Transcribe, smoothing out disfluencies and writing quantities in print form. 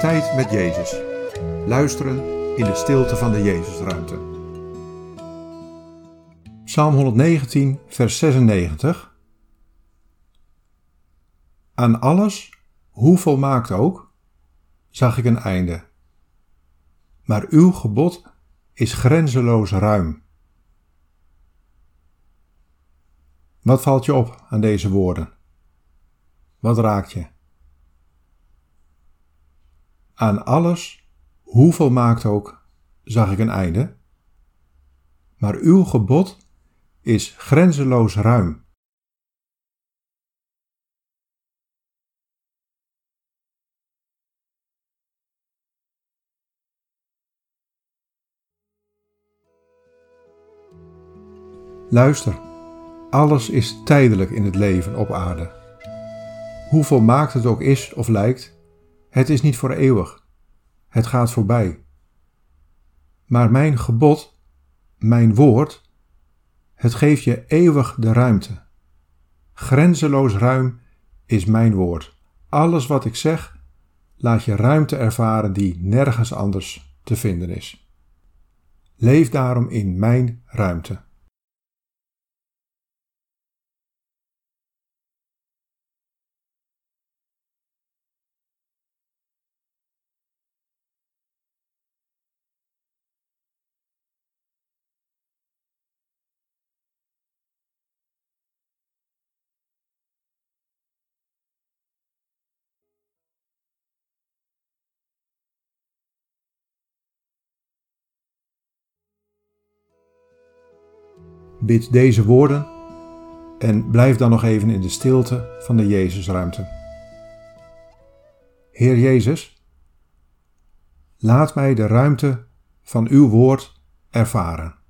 Tijd met Jezus. Luisteren in de stilte van de Jezusruimte. Psalm 119, vers 96. Aan alles, hoe volmaakt ook, zag ik een einde. Maar uw gebod is grenzeloos ruim. Wat valt je op aan deze woorden? Wat raakt je? Aan alles, hoe volmaakt ook, zag ik een einde. Maar uw gebod is grenzeloos ruim. Luister, alles is tijdelijk in het leven op aarde. Hoe volmaakt het ook is of lijkt, het is niet voor eeuwig. Het gaat voorbij. Maar mijn gebod, mijn woord, het geeft je eeuwig de ruimte. Grenzeloos ruim is mijn woord. Alles wat ik zeg, laat je ruimte ervaren die nergens anders te vinden is. Leef daarom in mijn ruimte. Bid deze woorden en blijf dan nog even in de stilte van de Jezusruimte. Heer Jezus, laat mij de ruimte van uw woord ervaren.